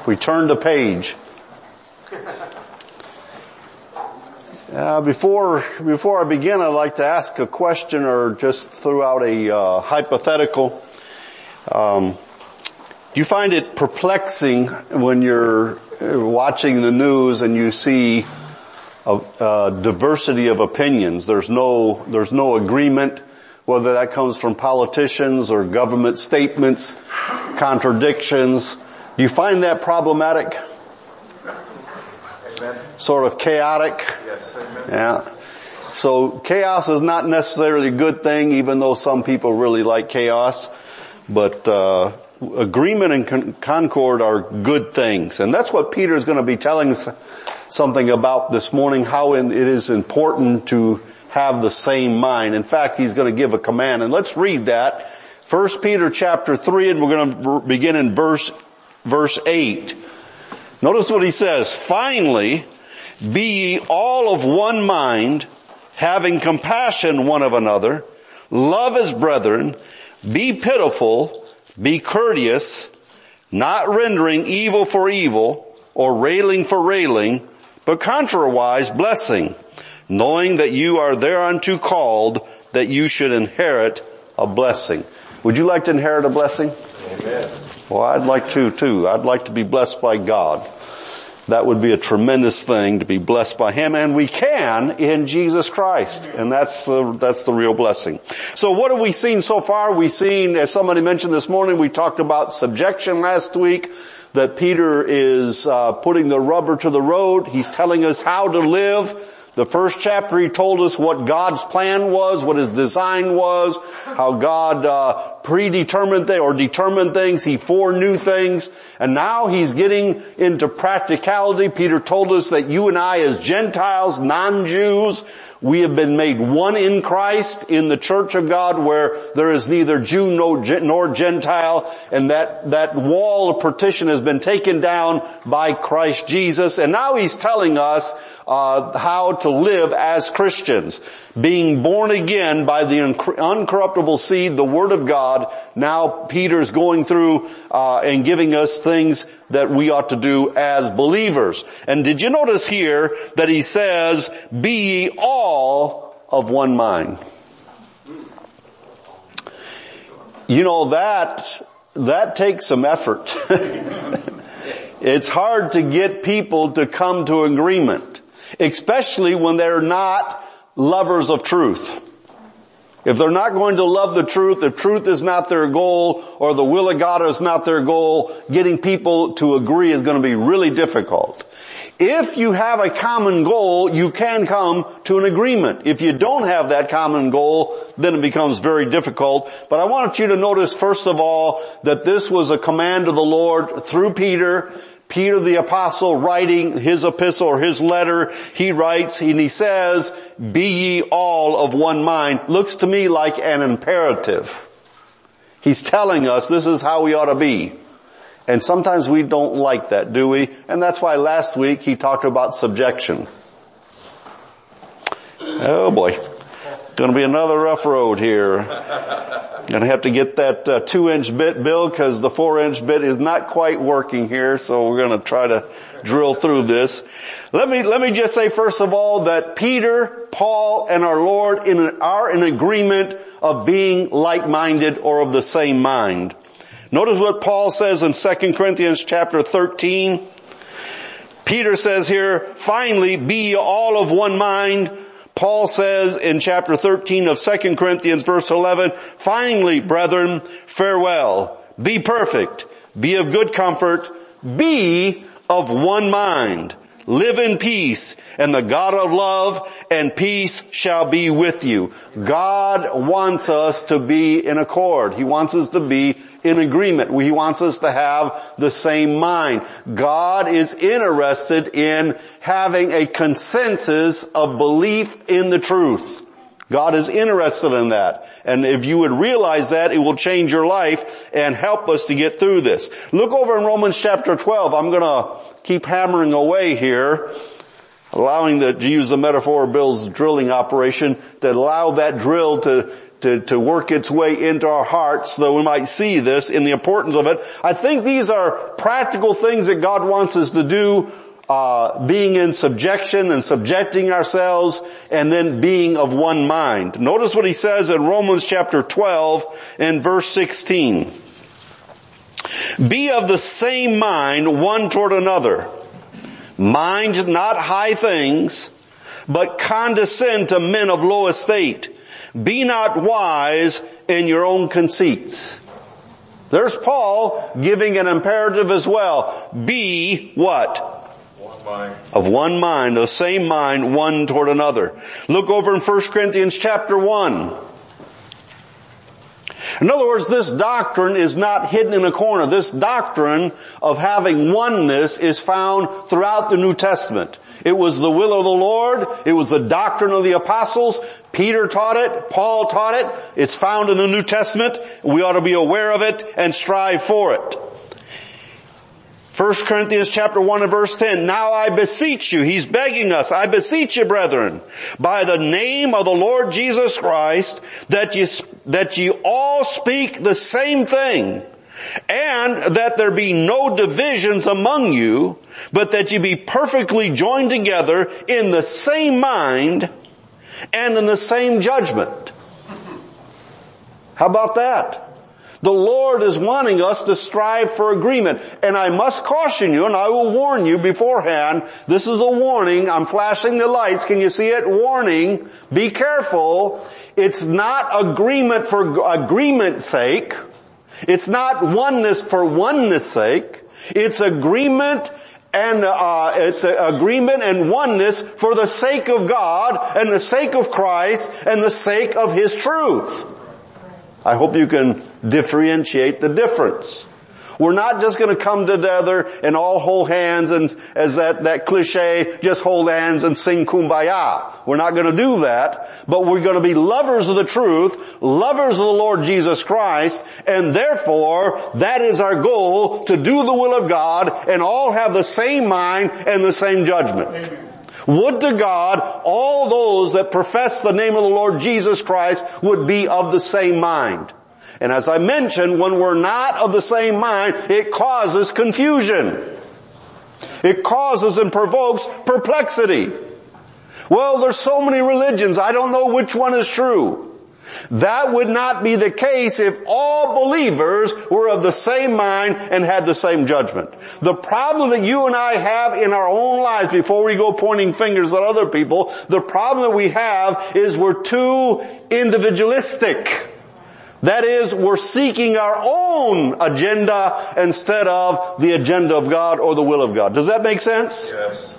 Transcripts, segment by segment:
We turn the page. Before I begin, I'd like to ask a question or just throw out a hypothetical. Do you find it perplexing when you're watching the news and you see a diversity of opinions? There's no agreement, whether that comes from politicians or government statements, contradictions. Do you find that problematic? Amen. Sort of chaotic? Yes, amen. Yeah. So chaos is not necessarily a good thing, even though some people really like chaos. But agreement and concord are good things. And that's what Peter is going to be telling us something about this morning, how it is important to have the same mind. In fact, he's going to give a command. And let's read that. 1 Peter chapter 3, and we're going to begin in verse 8. Notice what he says. Finally, be ye all of one mind, having compassion one of another, love as brethren, be pitiful, be courteous, not rendering evil for evil, or railing for railing, but contrariwise blessing, knowing that you are thereunto called, that you should inherit a blessing. Would you like to inherit a blessing? Amen. Well, I'd like to too. I'd like to be blessed by God. That would be a tremendous thing, to be blessed by Him, and we can in Jesus Christ. And that's the real blessing. So what have we seen so far? We've seen, as somebody mentioned this morning, we talked about subjection last week, that Peter is putting the rubber to the road. He's telling us how to live. The first chapter he told us what God's plan was, what His design was, how God predetermined or determined things. He foreknew things. And now he's getting into practicality. Peter told us that you and I as Gentiles, non-Jews, we have been made one in Christ in the church of God, where there is neither Jew nor Gentile, and that wall of partition has been taken down by Christ Jesus. And now he's telling us how to live as Christians, being born again by the uncorruptible seed, the Word of God. Now Peter's going through and giving us things that we ought to do as believers. And did you notice here that he says, be ye all of one mind? You know, that takes some effort. It's hard to get people to come to agreement, especially when they're not lovers of truth. If they're not going to love the truth, if truth is not their goal, or the will of God is not their goal, getting people to agree is going to be really difficult. If you have a common goal, you can come to an agreement. If you don't have that common goal, then it becomes very difficult. But I want you to notice, first of all, that this was a command of the Lord through Peter. Peter the apostle, writing his epistle or his letter, he writes and he says, be ye all of one mind. Looks to me like an imperative. He's telling us this is how we ought to be. And sometimes we don't like that, do we? And that's why last week he talked about subjection. Oh boy. Going to be another rough road here. Going to have to get that 2-inch bit, Bill, because the 4-inch bit is not quite working here. So we're going to try to drill through this. Let me just say first of all that Peter, Paul, and our Lord are in agreement of being like-minded or of the same mind. Notice what Paul says in 2 Corinthians chapter 13. Peter says here, finally, be ye all of one mind. Paul says in chapter 13 of 2 Corinthians verse 11, finally, brethren, farewell. Be perfect. Be of good comfort. Be of one mind. Live in peace, and the God of love and peace shall be with you. God wants us to be in accord. He wants us to be in agreement. He wants us to have the same mind. God is interested in having a consensus of belief in the truth. God is interested in that. And if you would realize that, it will change your life and help us to get through this. Look over in Romans chapter 12. I'm going to keep hammering away here, allowing to use the metaphor of Bill's drilling operation, to allow that drill to to work its way into our hearts so that we might see this in the importance of it. I think these are practical things that God wants us to do, being in subjection and subjecting ourselves, and then being of one mind. Notice what he says in Romans chapter 12 and verse 16. Be of the same mind one toward another. Mind not high things, but condescend to men of low estate. Be not wise in your own conceits. There's Paul giving an imperative as well. Be what? One mind. Of one mind, the same mind, one toward another. Look over in 1 Corinthians chapter 1. In other words, this doctrine is not hidden in a corner. This doctrine of having oneness is found throughout the New Testament. It was the will of the Lord. It was the doctrine of the apostles. Peter taught it. Paul taught it. It's found in the New Testament. We ought to be aware of it and strive for it. 1 Corinthians chapter 1 and verse 10, now I beseech you, he's begging us, I beseech you, brethren, by the name of the Lord Jesus Christ, that ye all speak the same thing, and that there be no divisions among you, but that ye be perfectly joined together in the same mind and in the same judgment. How about that? The Lord is wanting us to strive for agreement. And I must caution you, and I will warn you beforehand, this is a warning. I'm flashing the lights. Can you see it? Warning. Be careful. It's not agreement for agreement's sake. It's not oneness for oneness sake. It's agreement and oneness for the sake of God and the sake of Christ and the sake of His truth. I hope you can differentiate the difference. We're not just going to come together and all hold hands and, as that cliche, just hold hands and sing kumbaya. We're not going to do that, but we're going to be lovers of the truth, lovers of the Lord Jesus Christ, and therefore that is our goal, to do the will of God and all have the same mind and the same judgment. Amen. Would to God all those that profess the name of the Lord Jesus Christ would be of the same mind. And as I mentioned, when we're not of the same mind, it causes confusion. It causes and provokes perplexity. Well, there's so many religions, I don't know which one is true. That would not be the case if all believers were of the same mind and had the same judgment. The problem that you and I have in our own lives, before we go pointing fingers at other people, the problem that we have is we're too individualistic. That is, we're seeking our own agenda instead of the agenda of God or the will of God. Does that make sense? Yes.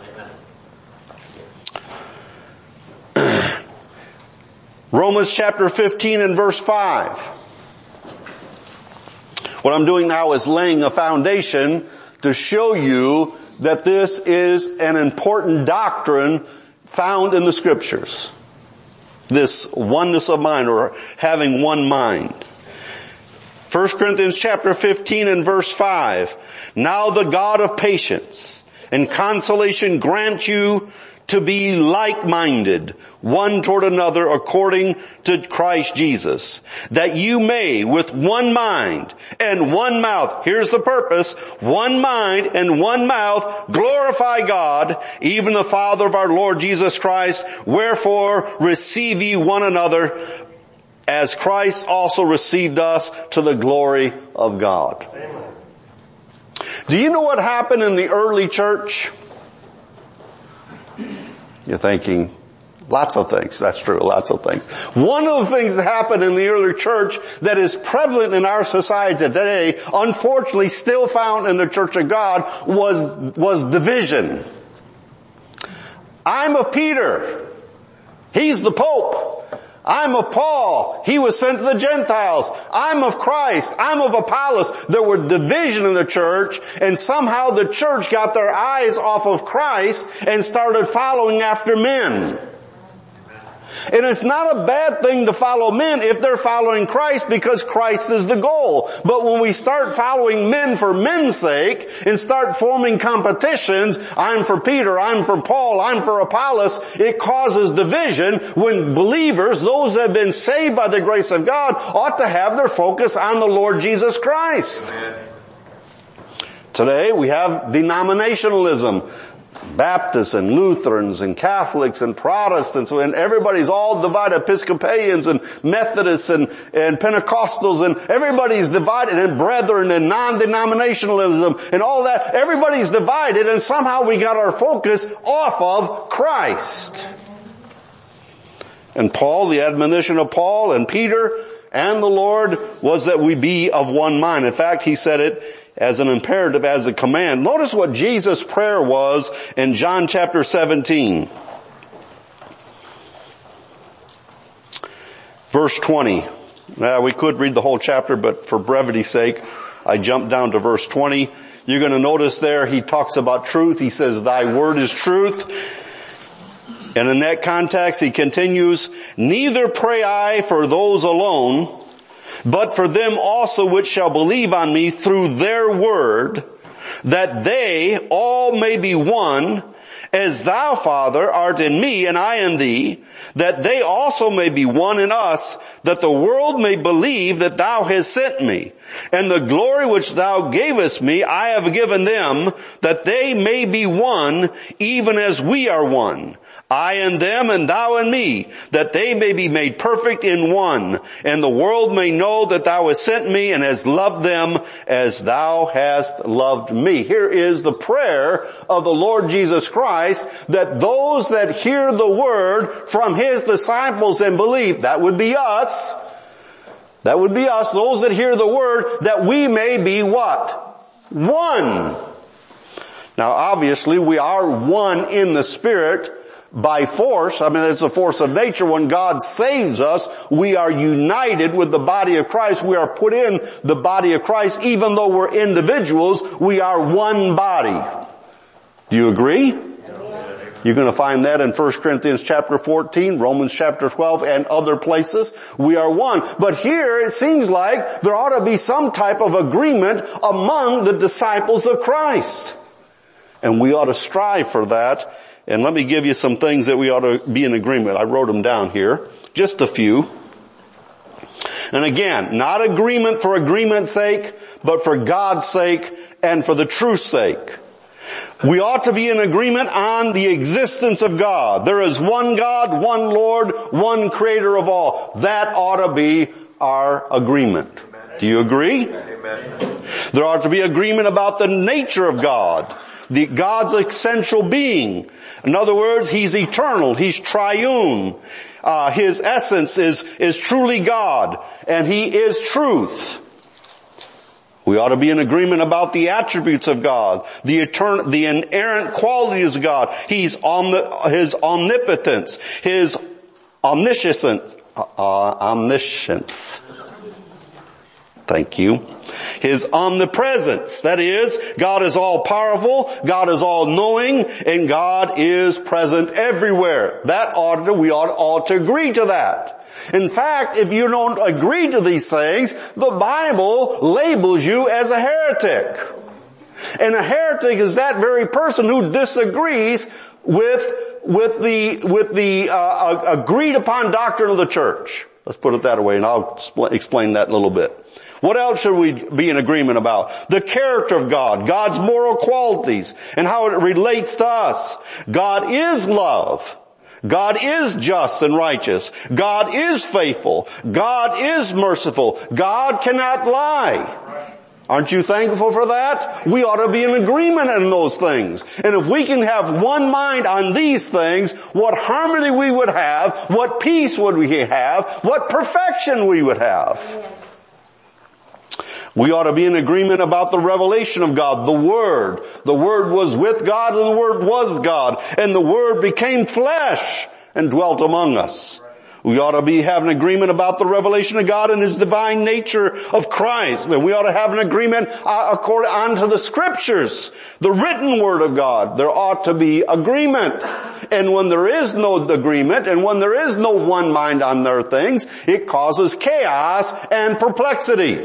Romans chapter 15 and verse 5. What I'm doing now is laying a foundation to show you that this is an important doctrine found in the Scriptures. This oneness of mind, or having one mind. 1 Corinthians chapter 15 and verse 5. Now the God of patience and consolation grant you to be like-minded, one toward another according to Christ Jesus, that you may with one mind and one mouth, here's the purpose, one mind and one mouth glorify God, even the Father of our Lord Jesus Christ. Wherefore receive ye one another, as Christ also received us to the glory of God. Amen. Do you know what happened in the early church? You're thinking, lots of things. That's true, lots of things. One of the things that happened in the early church that is prevalent in our society today, unfortunately still found in the Church of God, was division. I'm of Peter. He's the Pope. I'm of Paul. He was sent to the Gentiles. I'm of Christ. I'm of Apollos. There were division in the church, and somehow the church got their eyes off of Christ and started following after men. And it's not a bad thing to follow men if they're following Christ, because Christ is the goal. But when we start following men for men's sake and start forming competitions, I'm for Peter, I'm for Paul, I'm for Apollos, it causes division when believers, those that have been saved by the grace of God, ought to have their focus on the Lord Jesus Christ. Amen. Today we have denominationalism. Baptists and Lutherans and Catholics and Protestants, and everybody's all divided, Episcopalians and Methodists and Pentecostals, and everybody's divided, and Brethren and non-denominationalism and all that. Everybody's divided, and somehow we got our focus off of Christ. And Paul, the admonition of Paul and Peter and the Lord was that we be of one mind. In fact, he said it as an imperative, as a command. Notice what Jesus' prayer was in John chapter 17. Verse 20. Now, we could read the whole chapter, but for brevity's sake, I jumped down to verse 20. You're going to notice there he talks about truth. He says, thy word is truth. And in that context, he continues, neither pray I for those alone, but for them also which shall believe on me through their word, that they all may be one, as thou, Father, art in me and I in thee, that they also may be one in us, that the world may believe that thou hast sent me. And the glory which thou gavest me I have given them, that they may be one, even as we are one. I and them and thou and me, that they may be made perfect in one, and the world may know that thou hast sent me and hast loved them as thou hast loved me. Here is the prayer of the Lord Jesus Christ, that those that hear the word from his disciples and believe, that would be us, those that hear the word, that we may be what? One. Now obviously we are one in the Spirit, by force. I mean, it's the force of nature. When God saves us, we are united with the body of Christ. We are put in the body of Christ. Even though we're individuals, we are one body. Do you agree? You're going to find that in 1 Corinthians chapter 14, Romans chapter 12, and other places. We are one. But here it seems like there ought to be some type of agreement among the disciples of Christ. And we ought to strive for that. And let me give you some things that we ought to be in agreement. I wrote them down here. Just a few. And again, not agreement for agreement's sake, but for God's sake and for the truth's sake. We ought to be in agreement on the existence of God. There is one God, one Lord, one creator of all. That ought to be our agreement. Do you agree? Amen. There ought to be agreement about the nature of God. God's essential being. In other words, he's eternal. He's triune. His essence is truly God. And he is truth. We ought to be in agreement about the attributes of God, the inerrant qualities of God. His omnipotence, his omniscience. Thank you. His omnipresence. That is, God is all powerful, God is all knowing, and God is present everywhere. We ought to agree to that. In fact, if you don't agree to these things, the Bible labels you as a heretic. And a heretic is that very person who disagrees with the agreed upon doctrine of the church. Let's put it that way, and I'll explain that in a little bit. What else should we be in agreement about? The character of God, God's moral qualities, and how it relates to us. God is love. God is just and righteous. God is faithful. God is merciful. God cannot lie. Aren't you thankful for that? We ought to be in agreement in those things. And if we can have one mind on these things, what harmony we would have, what peace would we have, what perfection we would have. We ought to be in agreement about the revelation of God, the Word. The Word was with God and the Word was God. And the Word became flesh and dwelt among us. We ought to be having agreement about the revelation of God and His divine nature of Christ. And we ought to have an agreement according unto the Scriptures, the written Word of God. There ought to be agreement. And when there is no agreement and when there is no one mind on their things, it causes chaos and perplexity.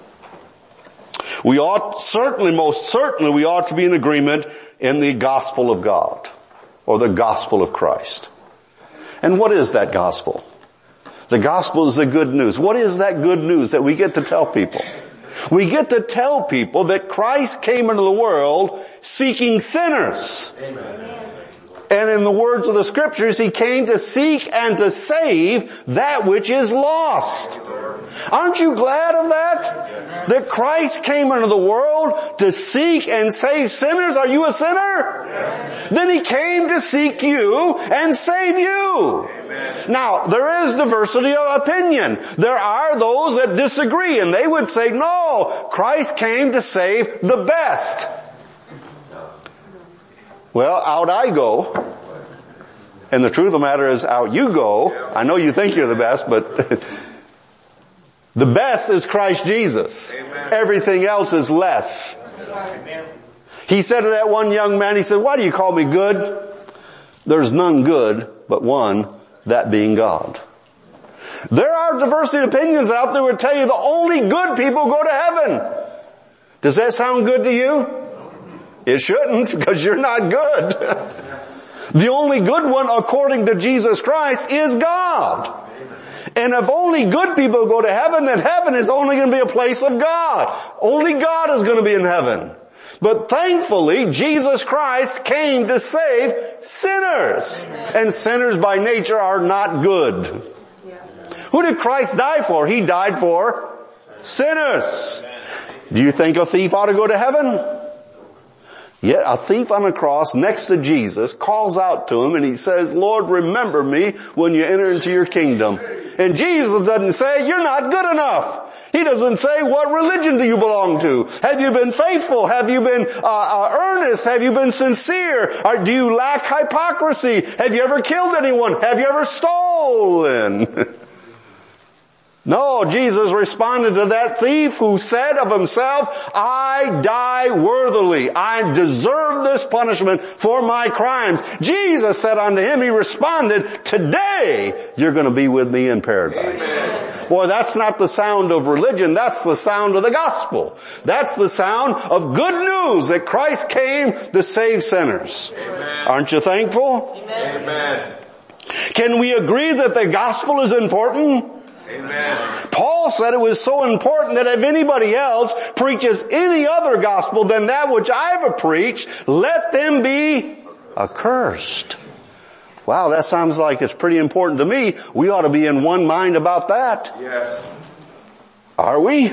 We ought certainly, most certainly, we ought to be in agreement in the gospel of God or the gospel of Christ. And what is that gospel? The gospel is the good news. What is that good news that we get to tell people? We get to tell people that Christ came into the world seeking sinners. Amen. And in the words of the Scriptures, He came to seek and to save that which is lost. Aren't you glad of that? That Christ came into the world to seek and save sinners? Are you a sinner? Then He came to seek you and save you. Now, there is diversity of opinion. There are those that disagree, and they would say, no, Christ came to save the best. Well, out I go. And the truth of the matter is, out you go. I know you think you're the best, but the best is Christ Jesus. Amen. Everything else is less. Amen. He said to that one young man, he said, why do you call me good? There's none good but one, that being God. There are diversity of opinions out there that would tell you the only good people go to heaven. Does that sound good to you? It shouldn't, because you're not good. The only good one, according to Jesus Christ, is God. And if only good people go to heaven, then heaven is only going to be a place of God. Only God is going to be in heaven. But thankfully, Jesus Christ came to save sinners. And sinners by nature are not good. Who did Christ die for? He died for sinners. Do you think a thief ought to go to heaven? Yet a thief on a cross next to Jesus calls out to Him and he says, Lord, remember me when you enter into your kingdom. And Jesus doesn't say, you're not good enough. He doesn't say, what religion do you belong to? Have you been faithful? Have you been earnest? Have you been sincere? Or do you lack hypocrisy? Have you ever killed anyone? Have you ever stolen? No, Jesus responded to that thief who said of himself, I die worthily. I deserve this punishment for my crimes. Jesus said unto him, He responded, today you're going to be with me in paradise. Amen. Boy, that's not the sound of religion. That's the sound of the gospel. That's the sound of good news that Christ came to save sinners. Amen. Aren't you thankful? Amen. Can we agree that the gospel is important? Amen. Paul said it was so important that if anybody else preaches any other gospel than that which I've preached, let them be accursed. Wow, that sounds like it's pretty important to me. We ought to be in one mind about that. Yes. Are we?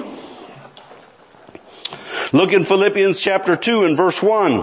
Look in Philippians chapter 2 and verse 1.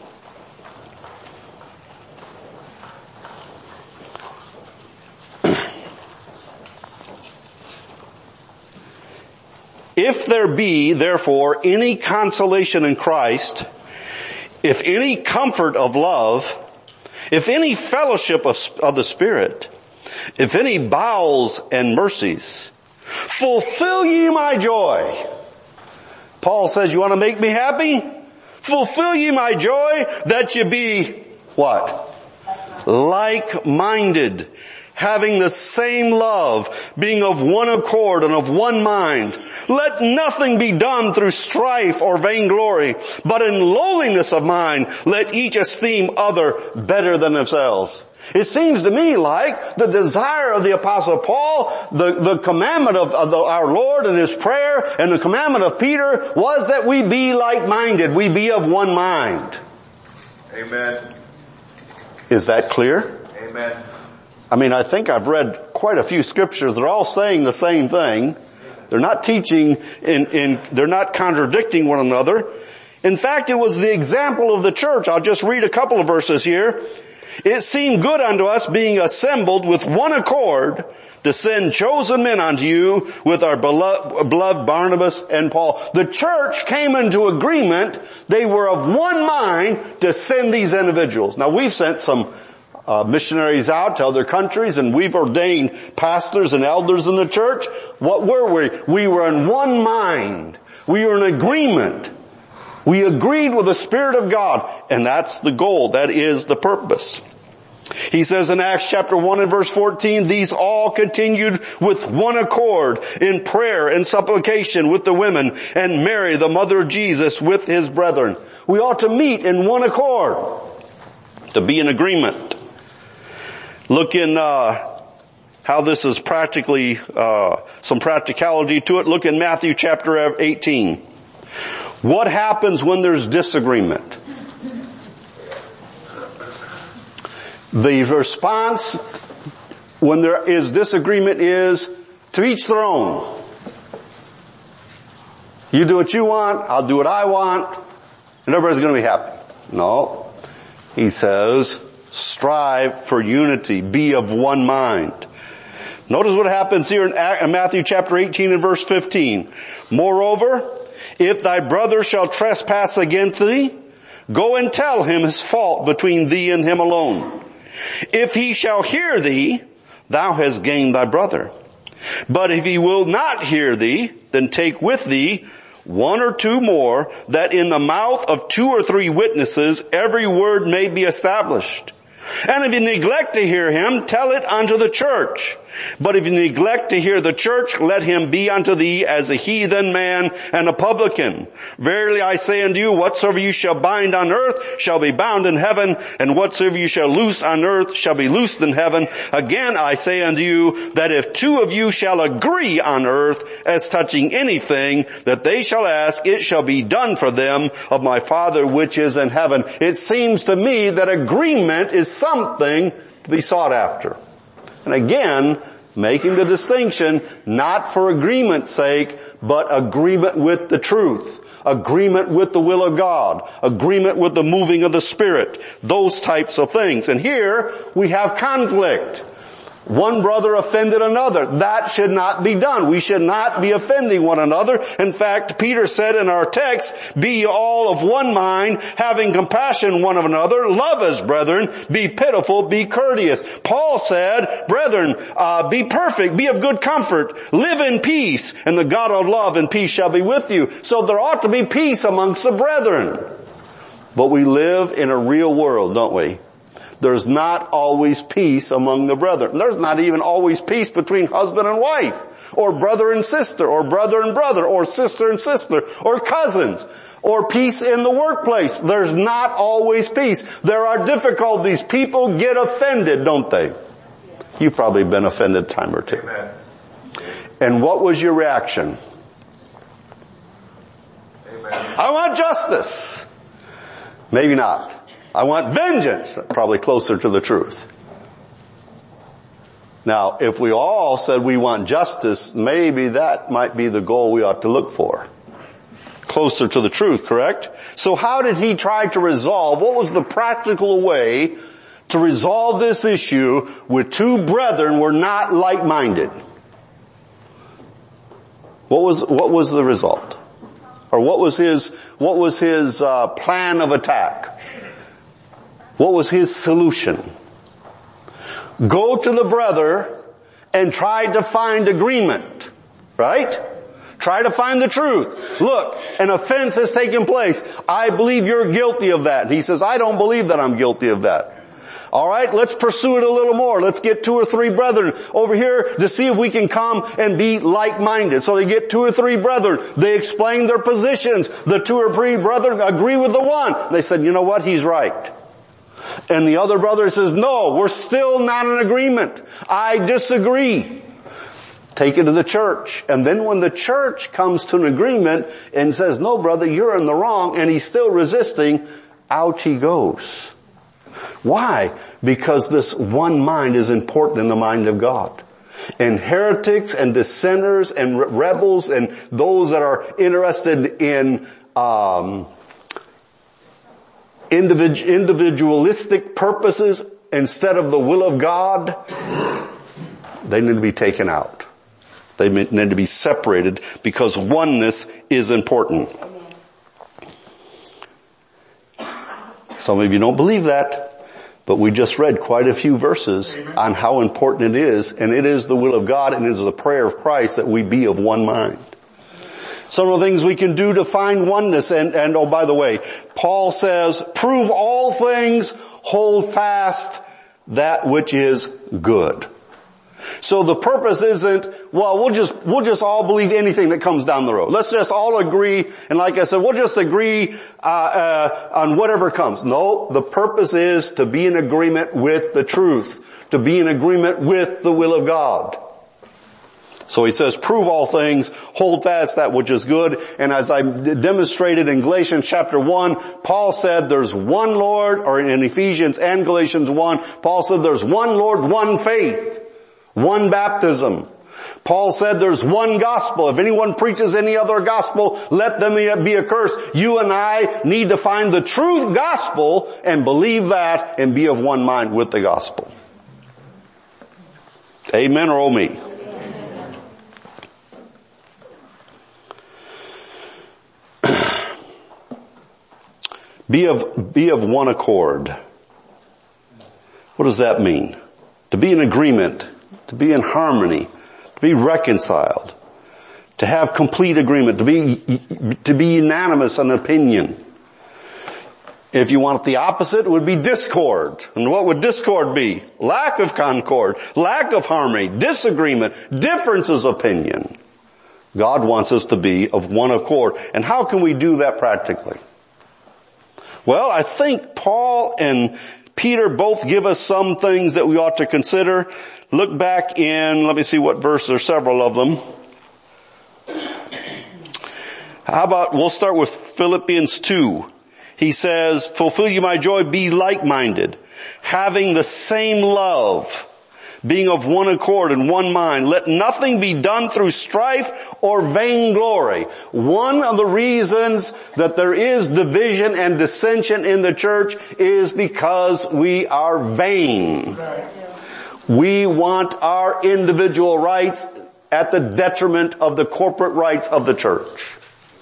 If there be, therefore, any consolation in Christ, if any comfort of love, if any fellowship of the Spirit, if any bowels and mercies, fulfill ye my joy. Paul says, you want to make me happy? Fulfill ye my joy that ye be, what? Like-minded, having the same love, being of one accord and of one mind. Let nothing be done through strife or vainglory, but in lowliness of mind, let each esteem other better than themselves. It seems to me like the desire of the Apostle Paul, the commandment of our Lord and His prayer, and the commandment of Peter was that we be like-minded, we be of one mind. Amen. Is that clear? Amen. I mean, I think I've read quite a few scriptures. They're all saying the same thing. They're not teaching they're not contradicting one another. In fact, it was the example of the church. I'll just read a couple of verses here. It seemed good unto us, being assembled with one accord, to send chosen men unto you with our beloved Barnabas and Paul. The church came into agreement. They were of one mind to send these individuals. Now, we've sent some missionaries out to other countries, and we've ordained pastors and elders in the church. What were we? We were in one mind. We were in agreement. We agreed with the Spirit of God, and that's the goal. That is the purpose. He says in Acts chapter 1 and verse 14, these all continued with one accord in prayer and supplication with the women, and Mary, the mother of Jesus, with his brethren. We ought to meet in one accord, to be in agreement. Look in how this is practically, some practicality to it. Look in Matthew chapter 18. What happens when there's disagreement? The response when there is disagreement is to each their own. You do what you want, I'll do what I want, and everybody's going to be happy. No. He says, strive for unity, be of one mind. Notice what happens here in Matthew chapter 18 and verse 15. Moreover, if thy brother shall trespass against thee, go and tell him his fault between thee and him alone. If he shall hear thee, thou hast gained thy brother. But if he will not hear thee, then take with thee one or two more, that in the mouth of 2 or 3 witnesses every word may be established. And if you neglect to hear him, tell it unto the church. But if you neglect to hear the church, let him be unto thee as a heathen man and a publican. Verily I say unto you, whatsoever you shall bind on earth shall be bound in heaven, and whatsoever you shall loose on earth shall be loosed in heaven. Again I say unto you, that if 2 of you shall agree on earth as touching anything that they shall ask, it shall be done for them of my Father which is in heaven. It seems to me that agreement is something to be sought after. And again, making the distinction, not for agreement's sake, but agreement with the truth, agreement with the will of God, agreement with the moving of the Spirit, those types of things. And here we have conflict. One brother offended another. That should not be done. We should not be offending one another. In fact, Peter said in our text, be all of one mind, having compassion one of another, love as brethren, be pitiful, be courteous. Paul said, brethren, be perfect, be of good comfort, live in peace, and the God of love and peace shall be with you. So there ought to be peace amongst the brethren. But we live in a real world, don't we? There's not always peace among the brethren. There's not even always peace between husband and wife, or brother and sister, or brother and brother, or sister and sister, or cousins, or peace in the workplace. There's not always peace. There are difficulties. People get offended, don't they? You've probably been offended a time or two. Amen. And what was your reaction? Amen. I want justice. Maybe not. I want vengeance. Probably closer to the truth. Now, if we all said we want justice, maybe that might be the goal we ought to look for. Closer to the truth, correct? So how did he try to resolve? What was the practical way to resolve this issue with 2 brethren who were not like-minded? What was the result? Or what was his plan of attack? What was his solution? Go to the brother and try to find agreement. Right? Try to find the truth. Look, an offense has taken place. I believe you're guilty of that. And he says, I don't believe that I'm guilty of that. Alright, let's pursue it a little more. Let's get 2 or 3 brethren over here to see if we can come and be like-minded. So they get 2 or 3 brethren. They explain their positions. The 2 or 3 brethren agree with the one. They said, you know what? He's right. And the other brother says, no, we're still not in agreement. I disagree. Take it to the church. And then when the church comes to an agreement and says, no, brother, you're in the wrong, and he's still resisting, out he goes. Why? Because this one mind is important in the mind of God. And heretics and dissenters and rebels and those that are interested in individualistic purposes instead of the will of God, they need to be taken out. They need to be separated because oneness is important. Some of you don't believe that. But we just read quite a few verses on how important it is, and it is the will of God and it is the prayer of Christ that we be of one mind. Some of the things we can do to find oneness, and oh, by the way, Paul says, prove all things, hold fast that which is good. So the purpose isn't, well, we'll just all believe anything that comes down the road. Let's just all agree, and like I said, we'll just agree on whatever comes. No, the purpose is to be in agreement with the truth, to be in agreement with the will of God. So he says, prove all things, hold fast that which is good. And as I demonstrated in Galatians chapter 1, Paul said there's one Lord, or in Ephesians and Galatians 1, Paul said there's one Lord, one faith, one baptism. Paul said there's one gospel. If anyone preaches any other gospel, let them be accursed. You and I need to find the true gospel and believe that and be of one mind with the gospel. Amen or oh me? Be of one accord. What does that mean? To be in agreement, to be in harmony, to be reconciled, to have complete agreement, to be unanimous in opinion. If you want the opposite, it would be discord. And what would discord be? Lack of concord, lack of harmony, disagreement, differences of opinion. God wants us to be of one accord. And how can we do that practically? Well, I think Paul and Peter both give us some things that we ought to consider. Look back in, let me see what verse, there's several of them. How about, we'll start with Philippians 2. He says, fulfill you my joy, be like-minded, having the same love, being of one accord and one mind. Let nothing be done through strife or vainglory. One of the reasons that there is division and dissension in the church is because we are vain. We want our individual rights at the detriment of the corporate rights of the church.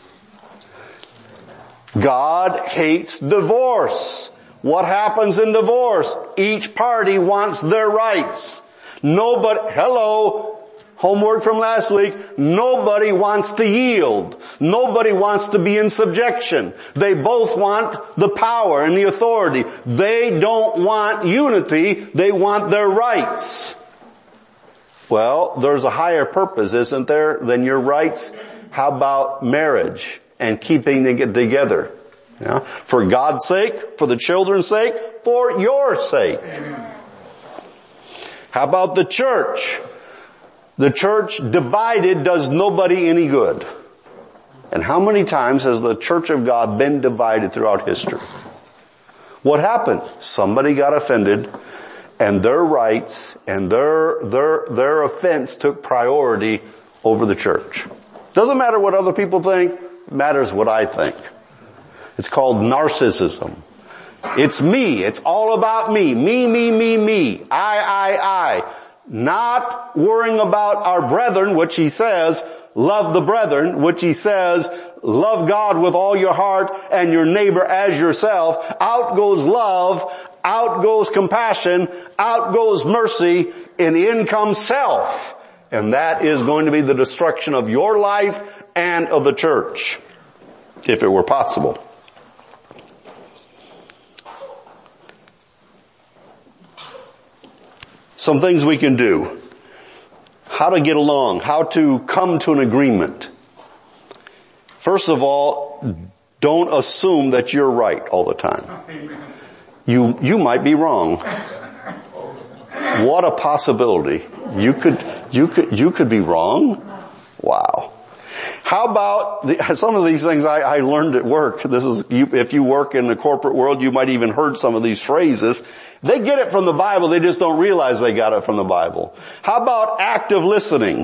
God hates divorce. What happens in divorce? Each party wants their rights. Homework from last week, nobody wants to yield. Nobody wants to be in subjection. They both want the power and the authority. They don't want unity, they want their rights. Well, there's a higher purpose, isn't there, than your rights? How about marriage and keeping it together? Yeah? For God's sake, for the children's sake, for your sake. Amen. How about the church? The church divided does nobody any good. And how many times has the church of God been divided throughout history? What happened? Somebody got offended and their rights and their offense took priority over the church. Doesn't matter what other people think, it matters what I think. It's called narcissism. It's me. It's all about me. Me. I. Not worrying about our brethren, which he says, love the brethren, which he says, love God with all your heart and your neighbor as yourself. Out goes love, out goes compassion, out goes mercy, and in comes self. And that is going to be the destruction of your life and of the church, if it were possible. Some things we can do. How to get along. How to come to an agreement. First of all, don't assume that you're right all the time. You might be wrong. What a possibility. You could be wrong. Wow. How about some of these things I learned at work? If you work in the corporate world, you might even heard some of these phrases. They get it from the Bible, they just don't realize they got it from the Bible. How about active listening?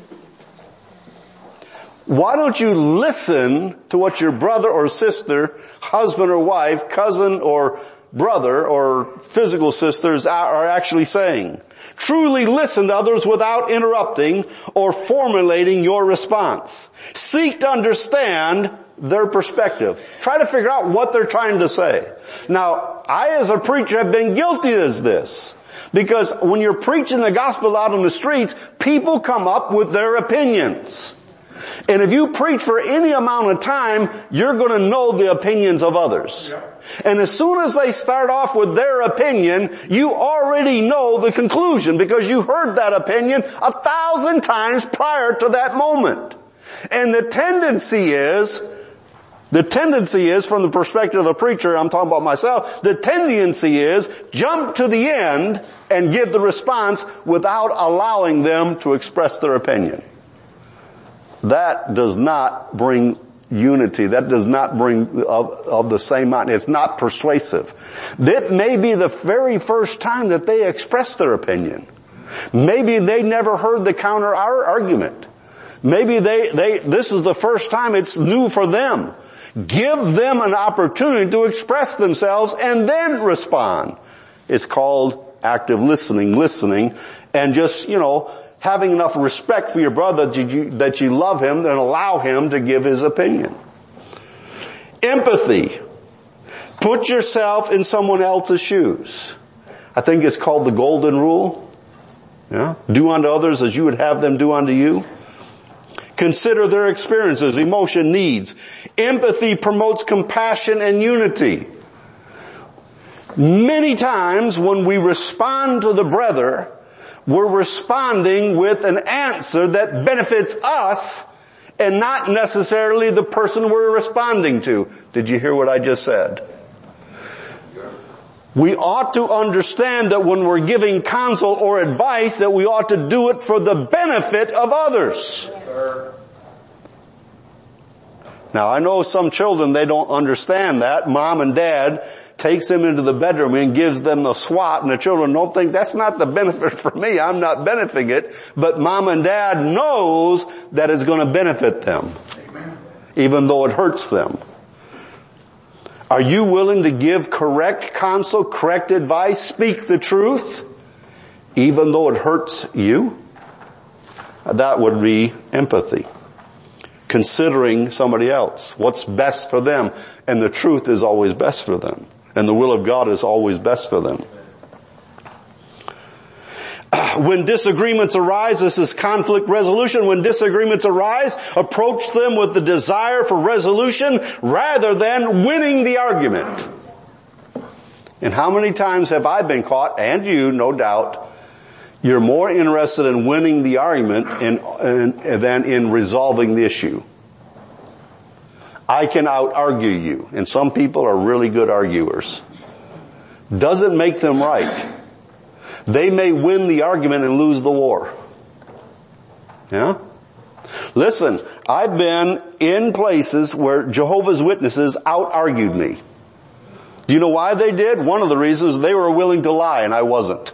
Why don't you listen to what your brother or sister, husband or wife, cousin or brother or physical sisters are actually saying? Truly listen to others without interrupting or formulating your response. Seek to understand their perspective. Try to figure out what they're trying to say. Now, I as a preacher have been guilty as this. Because when you're preaching the gospel out on the streets, people come up with their opinions. And if you preach for any amount of time, you're going to know the opinions of others. And as soon as they start off with their opinion, you already know the conclusion because you heard that opinion 1,000 times prior to that moment. And the tendency is from the perspective of the preacher, I'm talking about myself, the tendency is jump to the end and give the response without allowing them to express their opinion. That does not bring unity. That does not bring of the same mind. It's not persuasive. That may be the very first time that they express their opinion. Maybe they never heard the counter argument. Maybe this is the first time it's new for them. Give them an opportunity to express themselves and then respond. It's called active listening, and just, having enough respect for your brother that you love him and allow him to give his opinion. Empathy. Put yourself in someone else's shoes. I think it's called the golden rule. Yeah? Do unto others as you would have them do unto you. Consider their experiences, emotion, needs. Empathy promotes compassion and unity. Many times when we respond to the brother, we're responding with an answer that benefits us and not necessarily the person we're responding to. Did you hear what I just said? We ought to understand that when we're giving counsel or advice, that we ought to do it for the benefit of others. Now, I know some children, they don't understand that. Mom and dad takes them into the bedroom and gives them the swat, and the children don't think that's not the benefit for me. I'm not benefiting it. But mom and dad knows that it's going to benefit them, even though it hurts them. Are you willing to give correct counsel, correct advice, speak the truth, even though it hurts you? That would be empathy. Considering somebody else, what's best for them, and the truth is always best for them, and the will of God is always best for them. When disagreements arise, this is conflict resolution. When disagreements arise, approach them with the desire for resolution rather than winning the argument. And how many times have I been caught, and you, no doubt, you're more interested in winning the argument than in resolving the issue. I can out-argue you, and some people are really good arguers. Doesn't make them right. They may win the argument and lose the war. Yeah? Listen, I've been in places where Jehovah's Witnesses out-argued me. Do you know why they did? One of the reasons, they were willing to lie and I wasn't.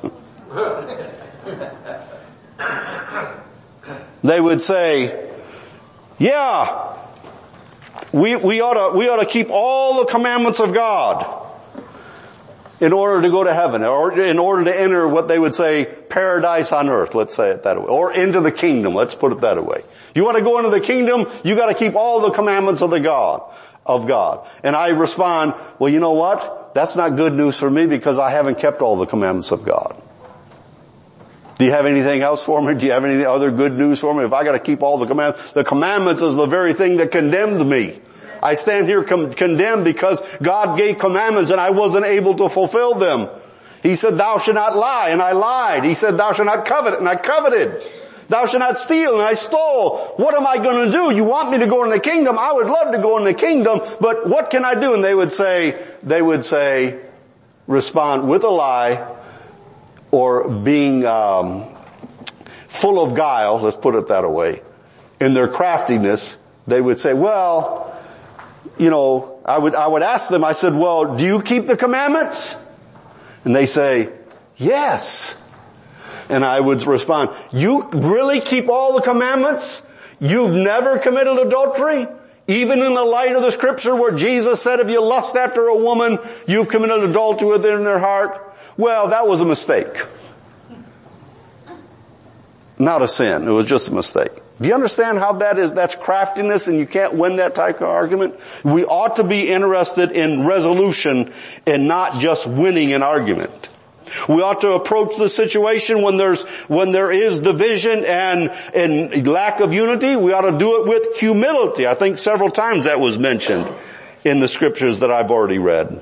They would say, yeah, we ought to keep all the commandments of God in order to go to heaven, or in order to enter what they would say paradise on earth, let's say it that way, or into the kingdom, let's put it that way. If you want to go into the kingdom, you got to keep all the commandments of God. And I respond, well, you know what? That's not good news for me because I haven't kept all the commandments of God. Do you have anything else for me? Do you have any other good news for me? If I got to keep all the commandments is the very thing that condemned me. I stand here condemned because God gave commandments and I wasn't able to fulfill them. He said, thou shalt not lie, and I lied. He said, thou shalt not covet, and I coveted. Thou shalt not steal, and I stole. What am I going to do? You want me to go in the kingdom? I would love to go in the kingdom, but what can I do? And they would say, respond with a lie, or being full of guile, let's put it that way. In their craftiness, they would say, well, I would ask them, I said, well, do you keep the commandments? And they say, yes. And I would respond, you really keep all the commandments? You've never committed adultery? Even in the light of the scripture where Jesus said, if you lust after a woman, you've committed adultery within their heart? Well, that was a mistake. Not a sin. It was just a mistake. Do you understand how that's craftiness and you can't win that type of argument? We ought to be interested in resolution and not just winning an argument. We ought to approach the situation when there is division and lack of unity. We ought to do it with humility. I think several times that was mentioned in the scriptures that I've already read.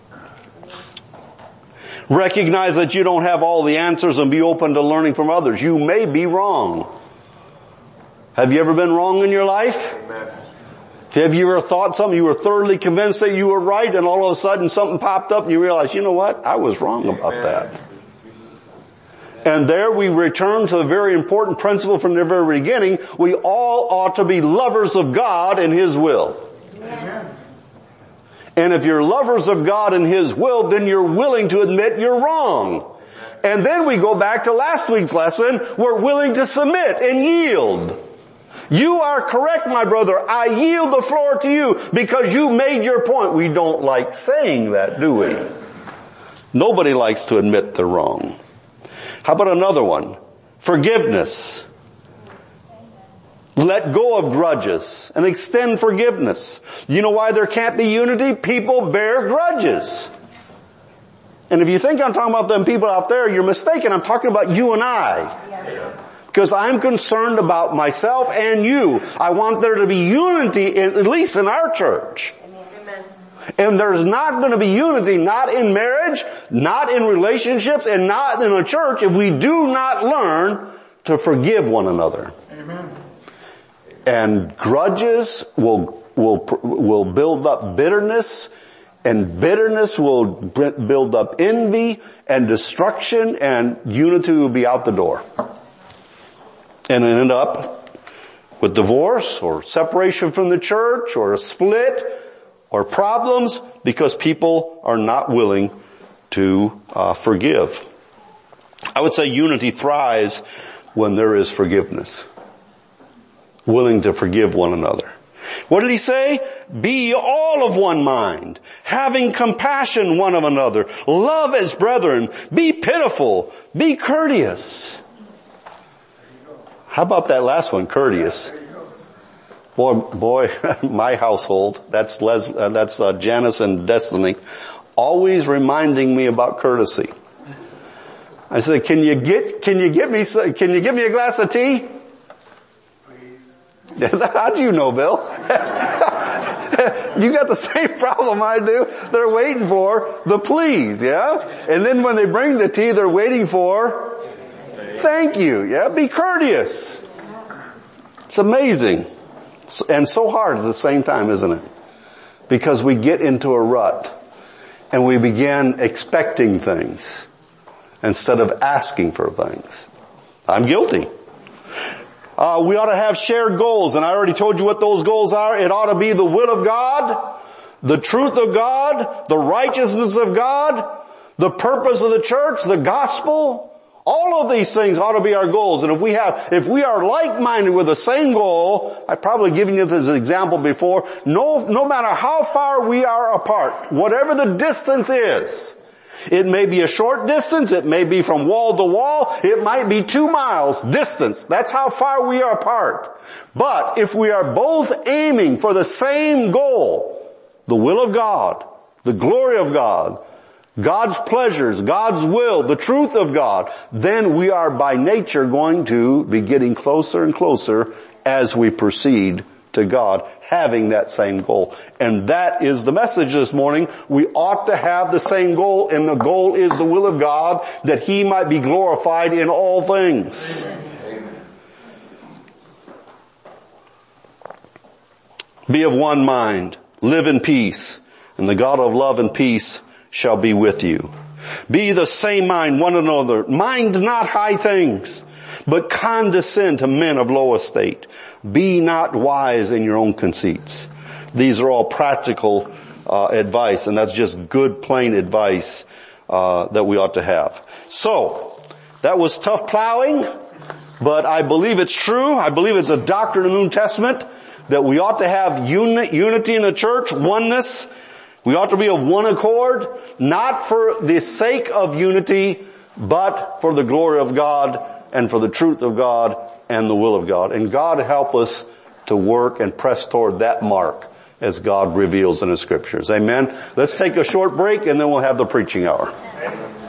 Recognize that you don't have all the answers and be open to learning from others. You may be wrong. Have you ever been wrong in your life? Amen. Have you ever thought something, you were thoroughly convinced that you were right, and all of a sudden something popped up and you realized, you know what? I was wrong about that. And there we return to the very important principle from the very beginning. We all ought to be lovers of God and His will. Amen. And if you're lovers of God and His will, then you're willing to admit you're wrong. And then we go back to last week's lesson. We're willing to submit and yield. You are correct, my brother. I yield the floor to you because you made your point. We don't like saying that, do we? Nobody likes to admit they're wrong. How about another one? Forgiveness. Let go of grudges and extend forgiveness. You know why there can't be unity? People bear grudges. And if you think I'm talking about them people out there, you're mistaken. I'm talking about you and I. Yeah. Because I'm concerned about myself and you. I want there to be unity, at least in our church. Amen. And there's not going to be unity, not in marriage, not in relationships, and not in a church if we do not learn to forgive one another. Amen. And grudges will build up bitterness, and bitterness will build up envy and destruction, and unity will be out the door. And end up with divorce or separation from the church or a split or problems because people are not willing to forgive. I would say unity thrives when there is forgiveness. Willing to forgive one another. What did he say? Be all of one mind, having compassion one of another, love as brethren, be pitiful, be courteous. How about that last one, courteous? Boy, my household, that's Janice and Destiny, always reminding me about courtesy. I said, can you give me a glass of tea? Please. How do you know, Bill? You got the same problem I do. They're waiting for the please, yeah? And then when they bring the tea, they're waiting for thank you, yeah? Be courteous. It's amazing. And so hard at the same time, isn't it? Because we get into a rut and we begin expecting things instead of asking for things. I'm guilty. We ought to have shared goals, and I already told you what those goals are. It ought to be the will of God, the truth of God, the righteousness of God, the purpose of the church, the gospel. All of these things ought to be our goals. And if we are like-minded with the same goal, I've probably given you this as an example before, no matter how far we are apart, whatever the distance is, it may be a short distance, it may be from wall to wall, it might be 2 miles distance. That's how far we are apart. But if we are both aiming for the same goal, the will of God, the glory of God, God's pleasures, God's will, the truth of God, then we are by nature going to be getting closer and closer as we proceed to God, having that same goal. And that is the message this morning. We ought to have the same goal, and the goal is the will of God, that He might be glorified in all things. Amen. Be of one mind, live in peace, and the God of love and peace shall be with you. Be the same mind one another. Mind not high things, but condescend to men of low estate. Be not wise in your own conceits. These are all practical advice, and that's just good plain advice that we ought to have. So, that was tough plowing, but I believe it's true. I believe it's a doctrine of the New Testament that we ought to have unity in the church, oneness. We ought to be of one accord, not for the sake of unity, but for the glory of God and for the truth of God and the will of God. And God help us to work and press toward that mark as God reveals in His Scriptures. Amen. Let's take a short break and then we'll have the preaching hour.